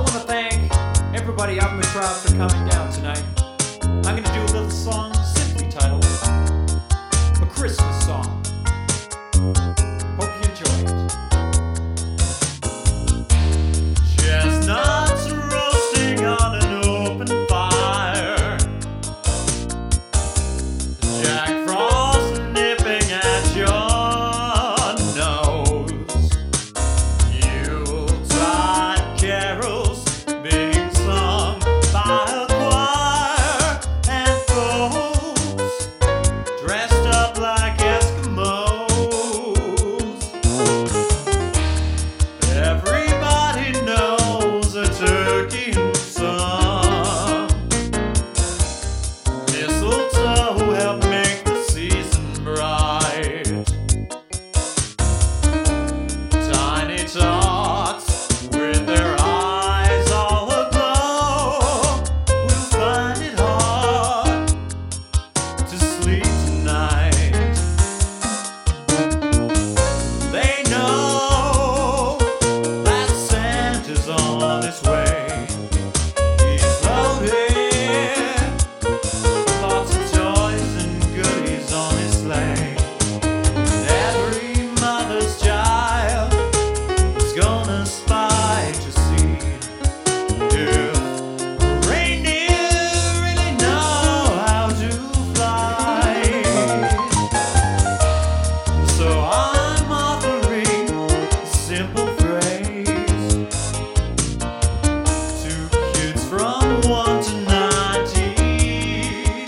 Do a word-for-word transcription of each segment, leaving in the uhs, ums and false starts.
want to thank everybody out in the crowd for coming down tonight. I'm going to do a little song simply titled A Christmas Song. Hope you enjoy it. Chestnuts roasting on an open fire. Jack Frost nipping at your nose. Yuletide carols being sung by a choir, and folks dressed up like Eskimos. Everybody knows a turkey and some mistletoe help make the season bright. Tiny tots with their eyes all aglow will find it hard to sleep tonight. They know that Santa's on his way. He's loaded with lots of toys and goodies on his sleigh. Every mother's child is gonna spy to see if a reindeer really know how to fly. So I'm offering a simple phrase to kids from one to ninety-two.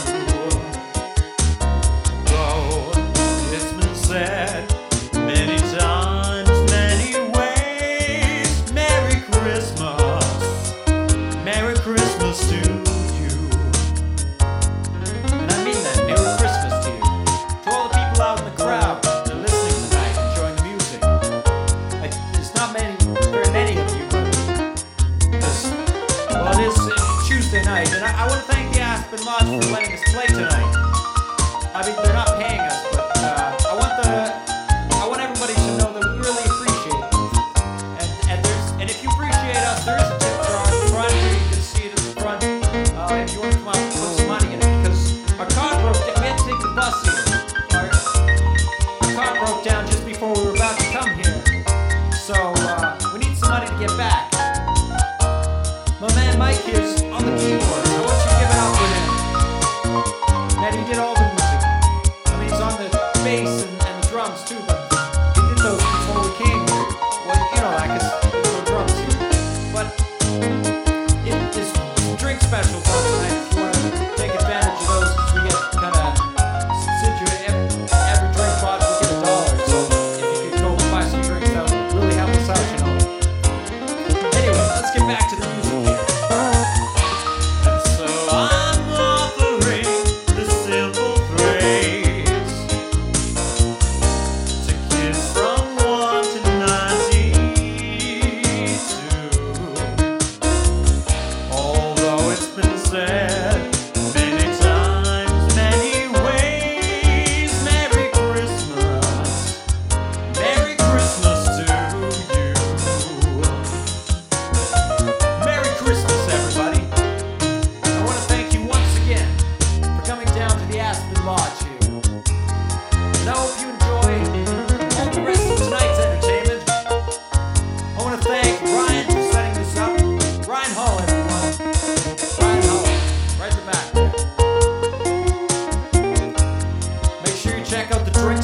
Though it's been said many times, many ways, Merry Christmas, Merry Christmas to you. And I mean that, Merry Christmas to you. To all the people out in the crowd that are listening tonight, enjoying the music. I, there's not many, very many of you, but this, well, it is uh, Tuesday night, and I, I want to thank the Aspen Lodge for letting us play tonight. I mean, they're not paying us, but uh, I want the, I want everybody to know that we really appreciate it. And and there's, and if you appreciate us, there is a tip jar in the front here. You can see it at the front. Uh, if you want to come out and put some money in it, because our car broke down. We had to take the bus here. Our, our car broke down just before we were about to come here. So uh, we need some money to get back. My man Mike here's on the keyboard. I want you to give it up for him. That he did all the music. I mean, he's on the bass and, and the drums too, but he did those before we came here. Well, you know that, because there's no drums here. But it, there's some drink specials on tonight if you want to take advantage of those, because we get kind of situated. Every, every drink bottle, we get a dollar. So if you could go buy some drinks, that would really help us out, you know. Anyway, let's get back to the music here. And so I'm offering the simple phrase to kids from one to ninety-two. Although it's been said many times, many ways, Merry Christmas, Merry Christmas to you. Merry Christmas, everybody. I want to thank you once again for coming down to the Aspen Lodge here. And I hope you enjoy all the rest of tonight's entertainment. I want to thank Ryan for setting this up. Ryan Hall, everyone. Ryan Hall, right in the back there. Make sure you check out the drink